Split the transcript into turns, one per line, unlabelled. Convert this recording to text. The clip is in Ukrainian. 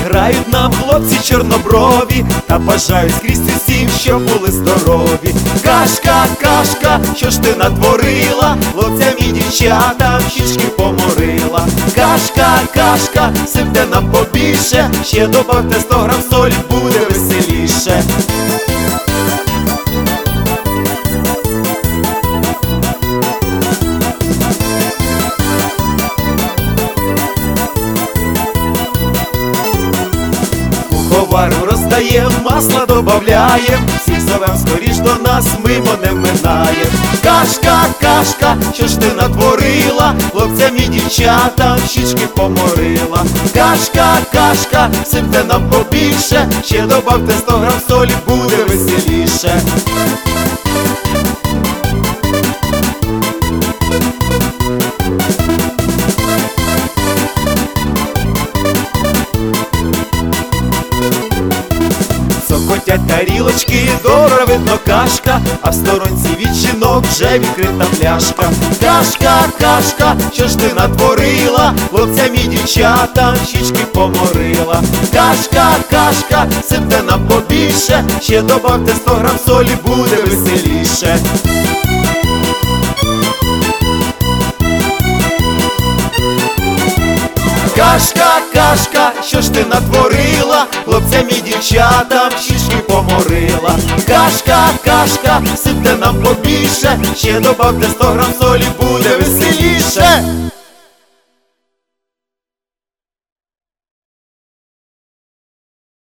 грають нам хлопці чорноброві, та бажають скрізь усім, щоб були здорові. Кашка, кашка, що ж ти натворила, хлопцям і дівчатам щічки поморила. Кашка, кашка, сипте нам побільше, ще добавте 100 грам солі, буде веселіше. Куховару роздаєм, масла добавляєм, всіх зовем скоріш до нас, мимо не минаєм. Кашка, кашка, що ж ти натворила, хлопцям і дівчатам щічки поморила. Кашка, кашка, сипте нам побільше, ще добавте 100 грам солі, буде веселіше. Цокотять тарілочки, добре видно кашка, а в сторонці від жінок вже відкрита пляшка. Кашка, кашка, що ж ти натворила, хлопцям і дівчатам щічки поморила. Кашка, кашка, сипте нам побільше, ще добавте 100 грам солі, буде веселіше. Кашка, кашка, що ж ти натворила, хлопцям і дівчатам щічки поморила. Кашка, кашка, сипте нам побільше, ще добавте 100 грам солі, буде веселіше.